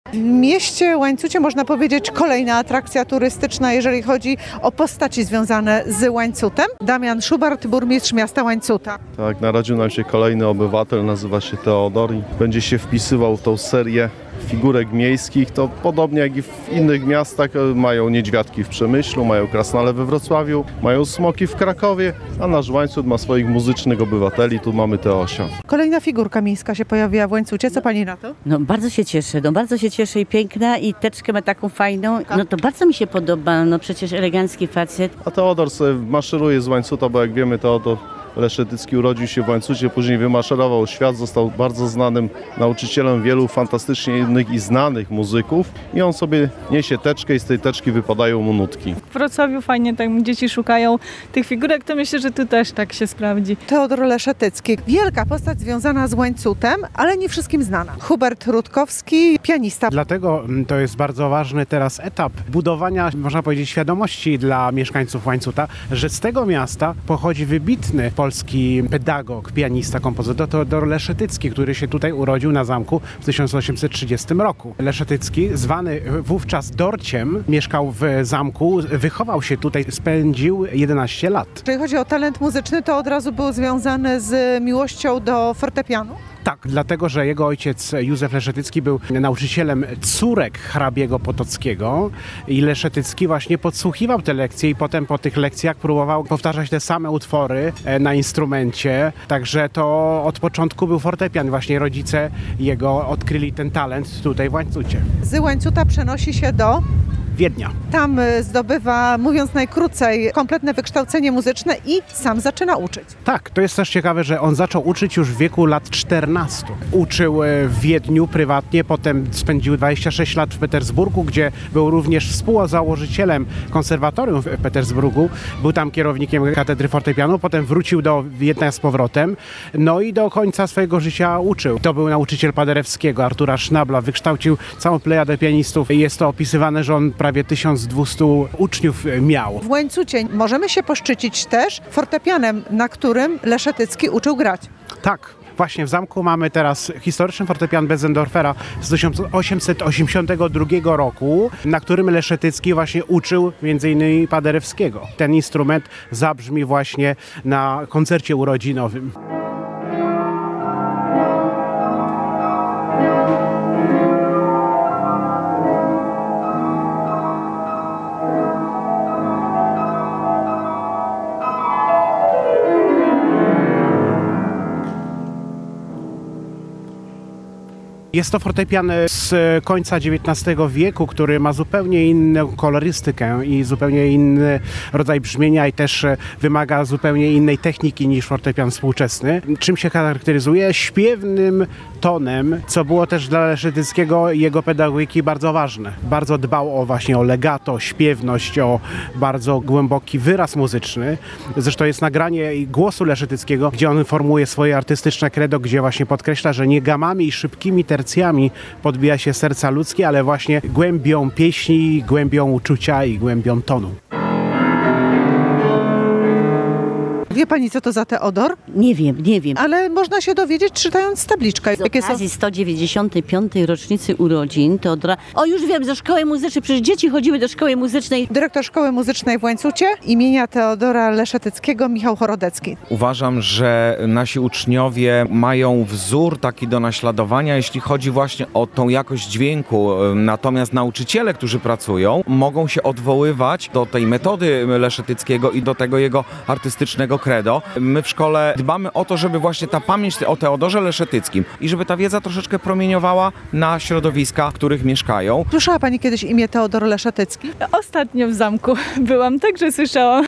W mieście Łańcucie można powiedzieć kolejna atrakcja turystyczna, jeżeli chodzi o postaci związane z Łańcutem. Damian Szubart, burmistrz miasta Łańcuta. Tak, narodził nam się kolejny obywatel, nazywa się Teodor i będzie się wpisywał w tą serię figurek miejskich. To podobnie jak i w innych miastach mają niedźwiadki w Przemyślu, mają krasnale we Wrocławiu, mają smoki w Krakowie, a nasz Łańcut ma swoich muzycznych obywateli, tu mamy Teosia. Kolejna figurka miejska się pojawiła w Łańcucie. Co pani na to? No bardzo się cieszę i piękna i teczkę ma taką fajną. No to bardzo mi się podoba, no przecież elegancki facet. A Teodor sobie maszeruje z Łańcuta, bo jak wiemy, Teodor Leszetycki urodził się w Łańcucie, później wymaszerował świat, został bardzo znanym nauczycielem wielu fantastycznie innych i znanych muzyków i on sobie niesie teczkę i z tej teczki wypadają mu nutki. W Wrocławiu fajnie tam dzieci szukają tych figurek, to myślę, że tu też tak się sprawdzi. Teodor Leszetycki. Wielka postać związana z Łańcutem, ale nie wszystkim znana. Hubert Rutkowski, pianista. Dlatego to jest bardzo ważny teraz etap budowania, można powiedzieć, świadomości dla mieszkańców Łańcuta, że z tego miasta pochodzi wybitny polski pedagog, pianista, kompozytor Teodor Leszetycki, który się tutaj urodził na zamku w 1830 roku. Leszetycki, zwany wówczas Dorciem, mieszkał w zamku, wychował się tutaj, spędził 11 lat. Jeżeli chodzi o talent muzyczny, to od razu był związany z miłością do fortepianu. Tak, dlatego, że jego ojciec Józef Leszetycki był nauczycielem córek hrabiego Potockiego i Leszetycki właśnie podsłuchiwał te lekcje i potem po tych lekcjach próbował powtarzać te same utwory na instrumencie, także to od początku był fortepian. Właśnie rodzice jego odkryli ten talent tutaj w Łańcucie. Z Łańcuta przenosi się do Wiednia. Tam zdobywa, mówiąc najkrócej, kompletne wykształcenie muzyczne i sam zaczyna uczyć. Tak, to jest też ciekawe, że on zaczął uczyć już w wieku lat 14. Uczył w Wiedniu prywatnie, potem spędził 26 lat w Petersburgu, gdzie był również współzałożycielem konserwatorium w Petersburgu. Był tam kierownikiem katedry fortepianu, potem wrócił do Wiednia z powrotem, no i do końca swojego życia uczył. To był nauczyciel Paderewskiego, Artura Sznabla, wykształcił całą plejadę pianistów. Jest to opisywane, że on prawie 1200 uczniów miał. W Łańcucie możemy się poszczycić też fortepianem, na którym Leszetycki uczył grać. Tak. Właśnie w zamku mamy teraz historyczny fortepian Bezendorfera z 1882 roku, na którym Leszetycki właśnie uczył m.in. Paderewskiego. Ten instrument zabrzmi właśnie na koncercie urodzinowym. Jest to fortepian z końca XIX wieku, który ma zupełnie inną kolorystykę i zupełnie inny rodzaj brzmienia i też wymaga zupełnie innej techniki niż fortepian współczesny. Czym się charakteryzuje? Śpiewnym tonem, co było też dla Leszetyckiego i jego pedagogiki bardzo ważne. Bardzo dbał właśnie o legato, śpiewność, o bardzo głęboki wyraz muzyczny. Zresztą jest nagranie głosu Leszetyckiego, gdzie on formułuje swoje artystyczne credo, gdzie właśnie podkreśla, że nie gamami i szybkimi tercjami podbija się serca ludzkie, ale właśnie głębią pieśni, głębią uczucia i głębią tonu. Wie pani, co to za Teodor? Nie wiem. Ale można się dowiedzieć, czytając tabliczkę. Z okazji 195. rocznicy urodzin Teodora. O, już wiem, ze szkoły muzycznej, przecież dzieci chodziły do szkoły muzycznej. Dyrektor Szkoły Muzycznej w Łańcucie imienia Teodora Leszetyckiego, Michał Chorodecki. Uważam, że nasi uczniowie mają wzór taki do naśladowania, jeśli chodzi właśnie o tą jakość dźwięku. Natomiast nauczyciele, którzy pracują, mogą się odwoływać do tej metody Leszetyckiego i do tego jego artystycznego credo. My w szkole dbamy o to, żeby właśnie ta pamięć o Teodorze Leszetyckim i żeby ta wiedza troszeczkę promieniowała na środowiska, w których mieszkają. Słyszała pani kiedyś imię Teodor Leszetycki? Ostatnio w zamku byłam, także słyszałam.